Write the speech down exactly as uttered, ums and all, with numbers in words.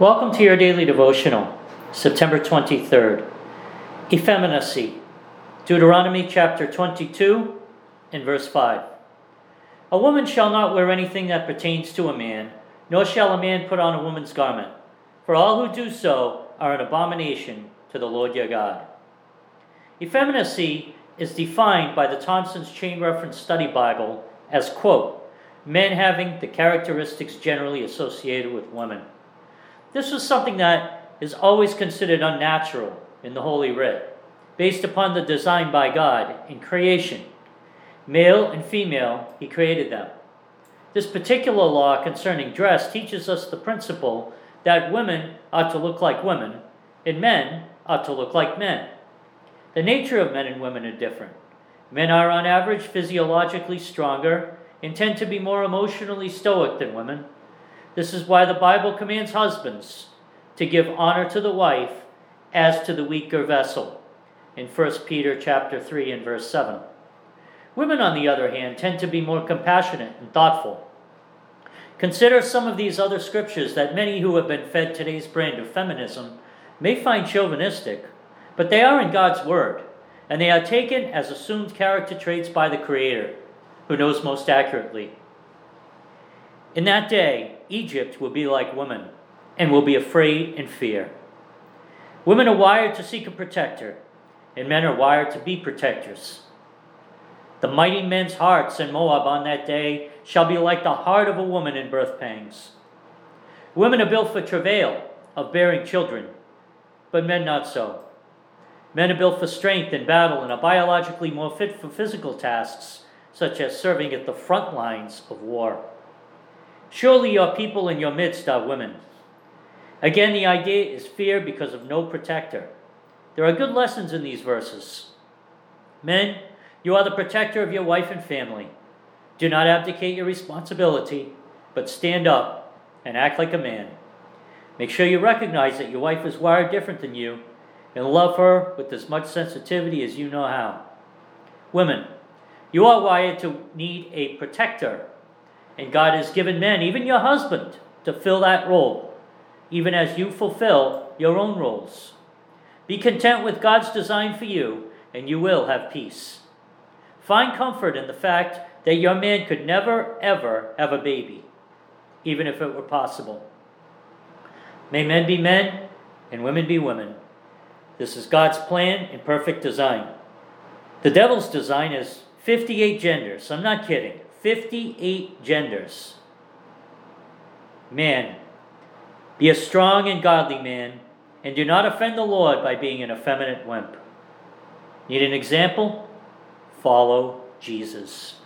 Welcome to your daily devotional, September twenty-third. Effeminacy, Deuteronomy chapter twenty-two and verse five. A woman shall not wear anything that pertains to a man, nor shall a man put on a woman's garment, for all who do so are an abomination to the Lord your God. Effeminacy is defined by the Thompson's Chain Reference Study Bible as, quote, men having the characteristics generally associated with women. This was something that is always considered unnatural in the Holy Writ, based upon the design by God in creation. Male and female, He created them. This particular law concerning dress teaches us the principle that women ought to look like women, and men ought to look like men. The nature of men and women are different. Men are on average physiologically stronger and tend to be more emotionally stoic than women. This is why the Bible commands husbands to give honor to the wife as to the weaker vessel in First Peter chapter three and verse seven. Women, on the other hand, tend to be more compassionate and thoughtful. Consider some of these other scriptures that many who have been fed today's brand of feminism may find chauvinistic, but they are in God's Word, and they are taken as assumed character traits by the Creator, who knows most accurately. In that day, Egypt will be like women, and will be afraid and fear. Women are wired to seek a protector, and men are wired to be protectors. The mighty men's hearts in Moab on that day shall be like the heart of a woman in birth pangs. Women are built for travail, of bearing children, but men not so. Men are built for strength in battle and are biologically more fit for physical tasks, such as serving at the front lines of war. Surely your people in your midst are women. Again, the idea is fear because of no protector. There are good lessons in these verses. Men, you are the protector of your wife and family. Do not abdicate your responsibility, but stand up and act like a man. Make sure you recognize that your wife is wired different than you, and love her with as much sensitivity as you know how. Women, you are wired to need a protector, and God has given men, even your husband, to fill that role, even as you fulfill your own roles. Be content with God's design for you, and you will have peace. Find comfort in the fact that your man could never, ever have a baby, even if it were possible. May men be men, and women be women. This is God's plan and perfect design. The devil's design is fifty-eight genders. I'm not kidding. fifty-eight genders. Man, be a strong and godly man, and do not offend the Lord by being an effeminate wimp. Need an example? Follow Jesus.